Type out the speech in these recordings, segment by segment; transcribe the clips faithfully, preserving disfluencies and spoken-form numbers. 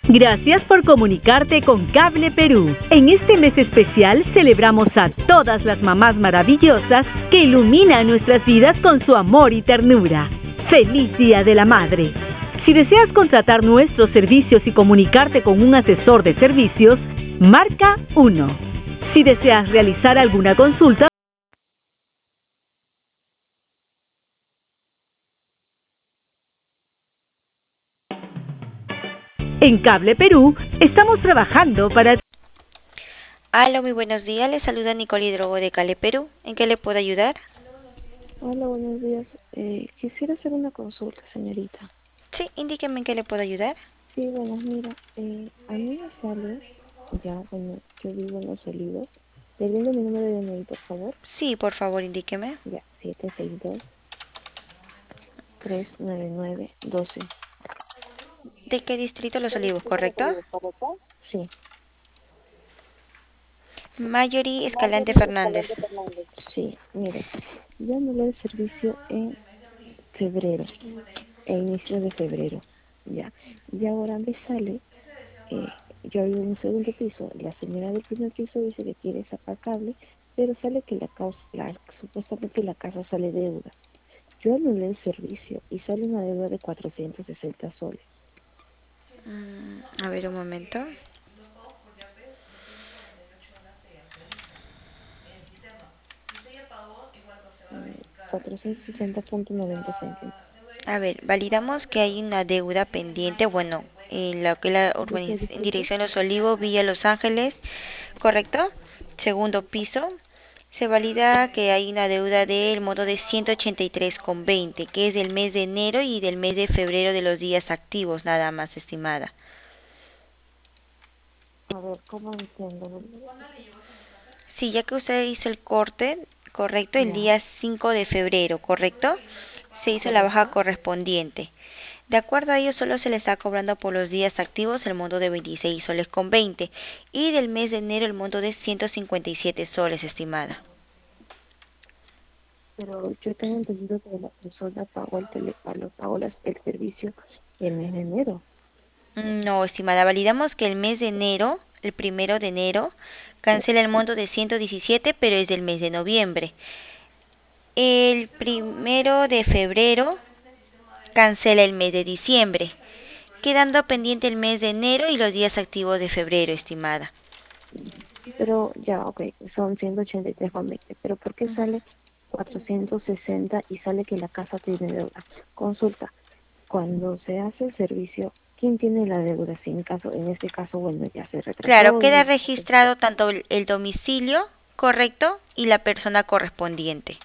Gracias por comunicarte con Cable Perú. En este mes especial celebramos a todas las mamás maravillosas que iluminan nuestras vidas con su amor y ternura. ¡Feliz Día de la Madre! Si deseas contratar nuestros servicios y comunicarte con un asesor de servicios, marca uno. Si deseas realizar alguna consulta, en Cable Perú estamos trabajando para... Aló, muy buenos días. Le saluda Nicole Hidrogo de Cale Perú. ¿En qué le puedo ayudar? Hola, buenos días. Eh, quisiera hacer una consulta, señorita. Sí, indíqueme en qué le puedo ayudar. Sí, bueno, mira, eh, a mí me sale, ya, bueno, yo vivo en Los Olivos. ¿Le brindo mi número de D N I, por favor? Sí, por favor, indíqueme. Ya, siete seis dos, tres nueve nueve, uno dos. ¿De qué distrito Los Olivos, correcto? Sí, Marjorie Escalante Fernández. sí, mire, yo anulé el servicio en febrero, a inicios de febrero, ya. Y ahora me sale, eh, yo vivo en un segundo piso, la señora del primer piso dice que quiere sacar cable, pero sale que la casa, la, supuestamente la casa sale deuda. Yo anulé el servicio y sale una deuda de cuatrocientos sesenta soles. Mm, a ver, un momento. Mm, cuatrocientos sesenta punto noventa céntimos. A ver, validamos que hay una deuda pendiente. Bueno, en la que la ¿De qué, urbaniz- en disculpe? dirección Los Olivos, Villa Los Ángeles, ¿correcto? Segundo piso. Se valida que hay una deuda del monto de ciento ochenta y tres con veinte, que es del mes de enero y del mes de febrero de los días activos, nada más, estimada. A ver, ¿cómo entiendo? Sí, ya que usted hizo el corte, correcto, el Ya, día cinco de febrero, correcto, se hizo la baja correcto. correspondiente. De acuerdo a ello, solo se le está cobrando por los días activos el monto de veintiséis soles con veinte y del mes de enero el monto de ciento cincuenta y siete soles, estimada. Pero yo tengo entendido que la persona pagó el, tele, pagó pagó las- el servicio el mes de enero. No, estimada, validamos que el mes de enero, el primero de enero, cancela el monto de ciento diecisiete, pero es del mes de noviembre. El primero de febrero cancela el mes de diciembre, quedando pendiente el mes de enero y los días activos de febrero, estimada. Pero ya, ok, son ciento ochenta y tres con veinte. Pero ¿por qué sale cuatrocientos sesenta y sale que la casa tiene deuda? Consulta, cuando se hace el servicio, ¿quién tiene la deuda? Si en caso, en este caso, bueno, ya se Claro, retrasó queda y... registrado tanto el, el domicilio correcto y la persona correspondiente.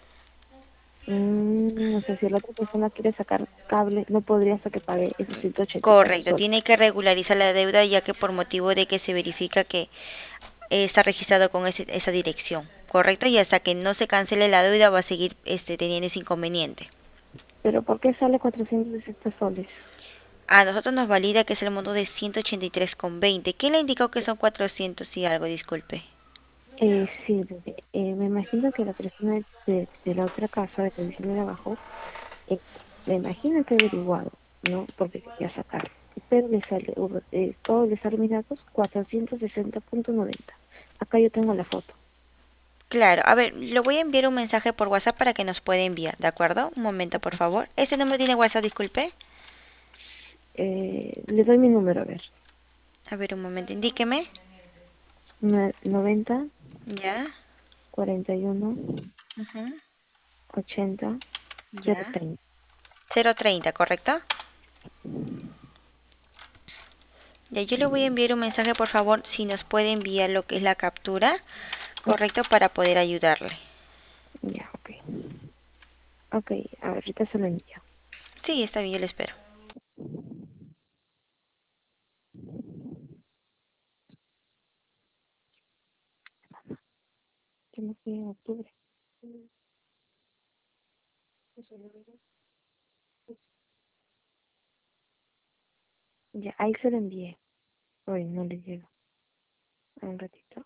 Mm, o sea, si la otra persona quiere sacar cable, no podría hasta que pague esos ciento ochenta y cuatro Correcto, soles. tiene que regularizar la deuda ya que por motivo de que se verifica que eh, está registrado con ese- esa dirección. Correcto, y hasta que no se cancele la deuda va a seguir este, teniendo ese inconveniente. Pero ¿por qué sale cuatrocientos sesenta soles? A nosotros nos valida que es el monto de ciento ochenta y tres con veinte. ¿Quién le indicó que son cuatrocientos y algo? Disculpe. Eh, sí, bebé. Eh, me imagino que la persona de, de la otra casa, de la edición de abajo, eh, me imagino que ha averiguado, ¿no? Porque quería sacar. Pero le sale, uh, eh, todo le sale mis datos, cuatrocientos sesenta punto noventa. Acá yo tengo la foto. Claro, a ver, le voy a enviar un mensaje por WhatsApp para que nos pueda enviar, ¿de acuerdo? Un momento, por favor. ¿Ese número tiene WhatsApp? Disculpe. Eh, le doy mi número, a ver. A ver, un momento, indíqueme. Nue- noventa, Ya, cuarenta y uno, ujú, ochenta, cero ya. treinta. Cero treinta, ¿correcto? Ya, yo le voy a enviar un mensaje, por favor, si nos puede enviar lo que es la captura, correcto, para poder ayudarle. Ya, ok. Ok, ahorita se lo envío. Sí, está bien, yo le espero. Yo me fui en octubre. Ya, ahí se lo envié. Hoy no le llega. Un ratito.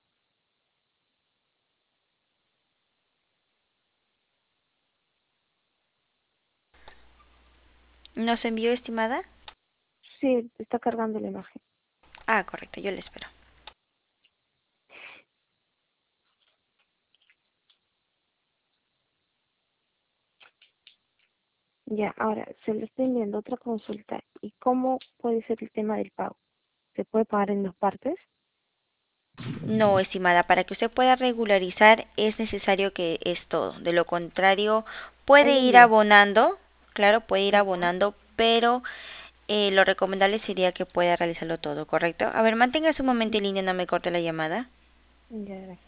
¿Nos envió, estimada? Sí, está cargando la imagen. Ah, correcto, yo le espero. Ya, ahora, se le está enviando otra consulta. ¿Y cómo puede ser el tema del pago? ¿Se puede pagar en dos partes? No, estimada, para que usted pueda regularizar es necesario que es todo. De lo contrario, Ahí puede lo ir envié. abonando, claro, puede ir Ya, abonando, pero eh, lo recomendable sería que pueda realizarlo todo, ¿correcto? A ver, manténgase un momento en línea, no me corte la llamada. ya, gracias.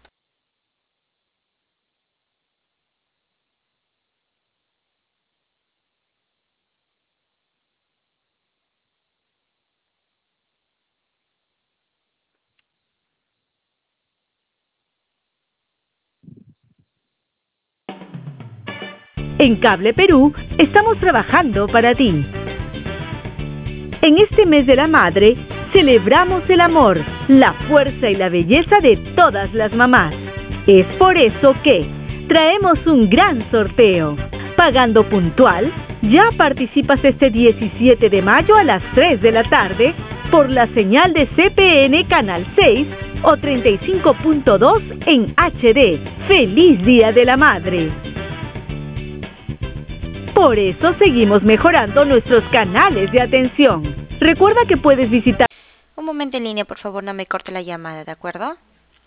En Cable Perú estamos trabajando para ti. En este mes de la madre, celebramos el amor, la fuerza y la belleza de todas las mamás. Es por eso que traemos un gran sorteo. Pagando puntual, ya participas este diecisiete de mayo a las tres de la tarde por la señal de C P N Canal seis o treinta y cinco punto dos en H D. ¡Feliz Día de la Madre! Por eso seguimos mejorando nuestros canales de atención. Recuerda que puedes visitar Un momento en línea, por favor, no me corte la llamada, ¿de acuerdo?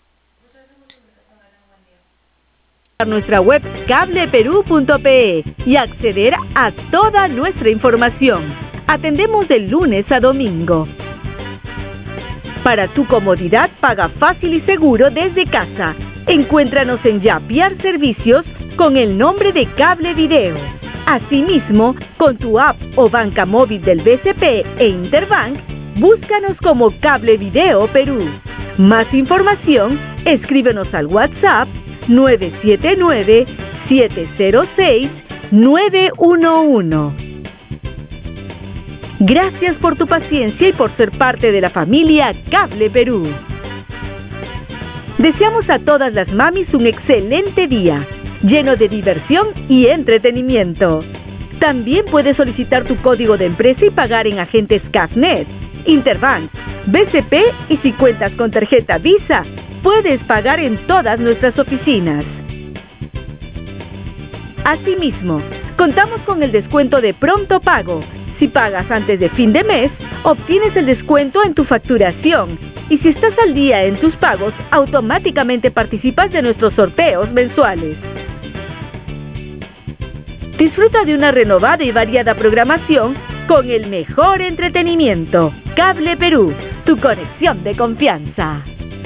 nuestra web cableperú punto pe y acceder a toda nuestra información. Atendemos de lunes a domingo. Para tu comodidad, paga fácil y seguro desde casa. Encuéntranos en Yapiar Servicios con el nombre de Cable Video. Asimismo, con tu app o banca móvil del B C P e Interbank, búscanos como Cable Video Perú. Más información, escríbenos al WhatsApp nueve siete nueve, siete cero seis, nueve uno uno. Gracias por tu paciencia y por ser parte de la familia Cable Perú. Deseamos a todas las mamis un excelente día, lleno de diversión y entretenimiento. También puedes solicitar tu código de empresa y pagar en agentes CAFNet, Interbank, B C P y si cuentas con tarjeta Visa, puedes pagar en todas nuestras oficinas. Asimismo, contamos con el descuento de pronto pago. Si pagas antes de fin de mes, obtienes el descuento en tu facturación. Y si estás al día en tus pagos, automáticamente participas de nuestros sorteos mensuales. Disfruta de una renovada y variada programación con el mejor entretenimiento. Cable Perú, tu conexión de confianza.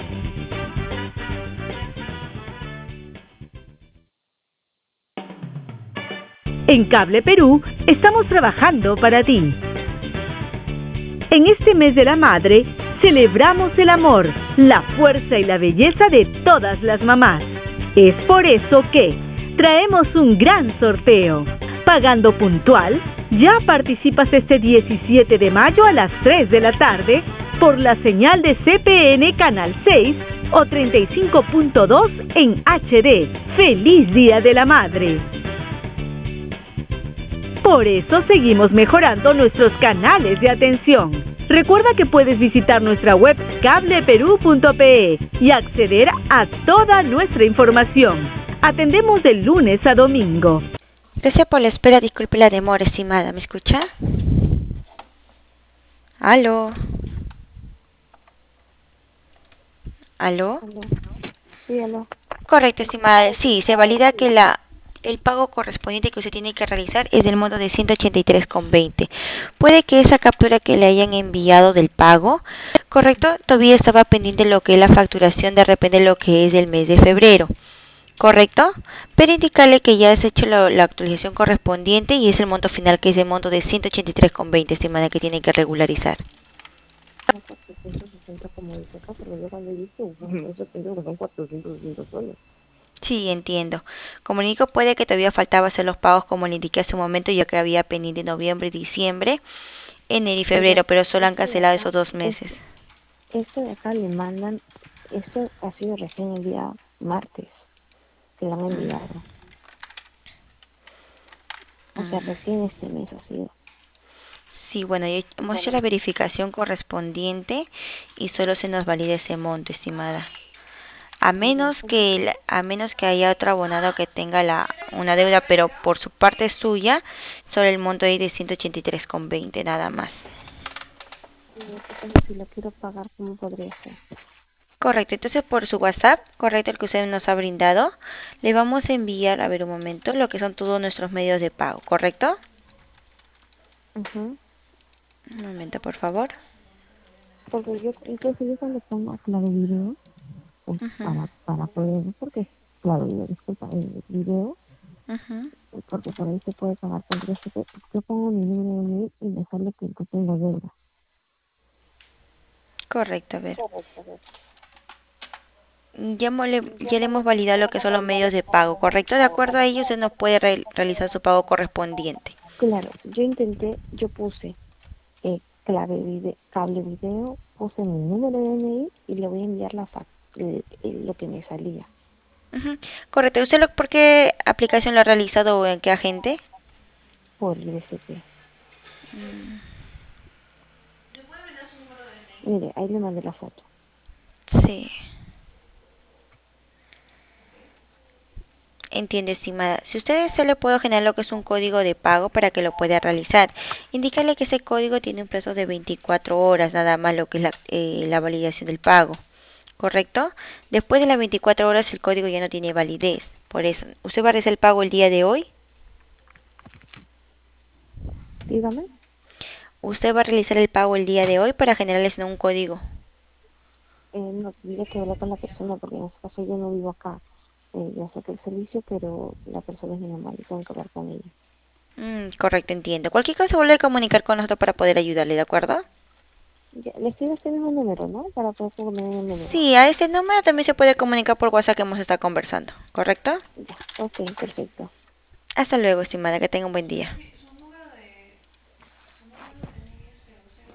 En Cable Perú estamos trabajando para ti. En este mes de la madre, celebramos el amor, la fuerza y la belleza de todas las mamás. Es por eso que traemos un gran sorteo. Pagando puntual, ya participas este diecisiete de mayo a las tres de la tarde por la señal de C P N Canal seis o treinta y cinco punto dos en H D. ¡Feliz Día de la Madre! Por eso seguimos mejorando nuestros canales de atención. Recuerda que puedes visitar nuestra web cableperú punto pe y acceder a toda nuestra información. Atendemos de lunes a domingo. Gracias por la espera, disculpe la demora, estimada. ¿Me escucha? ¿Aló? ¿Aló? Aló. Sí, aló. Correcto, estimada. Sí, se valida que la el pago correspondiente que usted tiene que realizar es del monto de ciento ochenta y tres con veinte. Puede que esa captura que le hayan enviado del pago, correcto, todavía estaba pendiente lo que es la facturación de repente lo que es del mes de febrero. ¿Correcto? Pero indicarle que ya has hecho la, la actualización correspondiente y es el monto final que es el monto de ciento ochenta y tres con veinte, estimada, que tiene que regularizar. cuatrocientos sesenta como dice acá, pero yo cuando he visto, no sé, pienso que son cuatrocientos sesenta soles. Sí, entiendo. Como le digo, puede que todavía faltaba hacer los pagos como le indiqué hace un momento, ya que había pendiente noviembre, diciembre, enero y febrero, Pero pero solo han esto de cancelado acá, esos dos es, meses. esto de acá le mandan, esto ha sido recién el día martes, que lo han enviado. O sea, Mm. recién este mes ha sido. Sí, bueno, ya hemos hecho la verificación correspondiente y solo se nos valida ese monto, estimada. A menos que el- a menos que haya otro abonado que tenga la una deuda, pero por su parte suya, solo el monto ahí de ciento ochenta y tres con veinte nada más. Entonces, si lo quiero pagar, ¿cómo podría ser? Correcto, entonces por su WhatsApp, correcto, el que usted nos ha brindado, le vamos a enviar, a ver un momento, lo que son todos nuestros medios de pago, ¿correcto? Ujú. Un momento, por favor. Porque yo, incluso yo cuando pongo clave video, pues Ujú, para, para poder, porque, claro, video, disculpa, el video, ujú. porque por ahí se puede pagar con tarjeta, yo pongo mi número de mail y me sale que yo tengo deuda. Correcto, a ver. Correcto, a ver. Ya, mo- le- ya le hemos validado lo que son los medios de pago, ¿correcto? De acuerdo a ello, usted nos puede re- realizar su pago correspondiente. Claro, yo intenté, yo puse eh, clave vide- cable video, puse mi número de D N I y le voy a enviar la fac- el- el- lo que me salía Ujú. Correcto. ¿Usted lo, por qué aplicación lo ha realizado o en qué agente? por I S P. Mire, ahí le mandé la foto. Sí, entiendo, estimada. Si usted desea, le puedo generar lo que es un código de pago para que lo pueda realizar. Indicarle que ese código tiene un plazo de veinticuatro horas, nada más lo que es la, eh, la validación del pago. ¿Correcto? Después de las veinticuatro horas el código ya no tiene validez. Por eso, ¿usted va a realizar el pago el día de hoy? Dígame. Usted va a realizar el pago el día de hoy para generarles un código. Eh, no, tendría que hablar con la persona porque en este caso yo no vivo acá. Eh, ya saqué el servicio, pero la persona es mi mamá y tengo que hablar con ella. Mm, correcto, entiendo. Cualquier cosa vuelve a comunicar con nosotros para poder ayudarle, ¿de acuerdo? Ya, le escribo este mismo número, ¿no? Para poder poner el número. Sí, a este número también se puede comunicar por WhatsApp que hemos estado conversando, ¿correcto? Ya, ok, perfecto. Hasta luego, estimada, que tenga un buen día.